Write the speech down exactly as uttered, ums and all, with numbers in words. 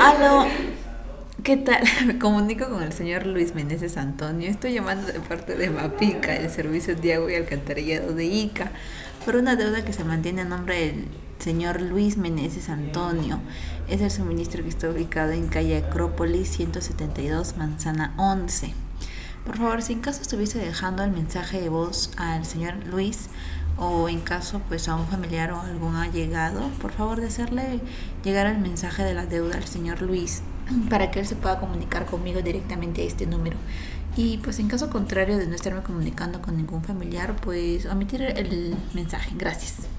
Aló, ¿qué tal? Me comunico con el señor Luis Meneses Antonio. Estoy llamando de parte de MAPICA, el Servicio de Agua y Alcantarillado de Ica, por una deuda que se mantiene a nombre del señor Luis Meneses Antonio. Es el suministro que está ubicado en calle Acrópolis ciento setenta y dos, manzana once. Por favor, si en caso estuviese dejando el mensaje de voz al señor Luis, o en caso pues a un familiar o algún allegado, por favor de hacerle llegar el mensaje de la deuda al señor Luis para que él se pueda comunicar conmigo directamente a este número. Y pues en caso contrario de no estarme comunicando con ningún familiar, pues omitir el mensaje. Gracias.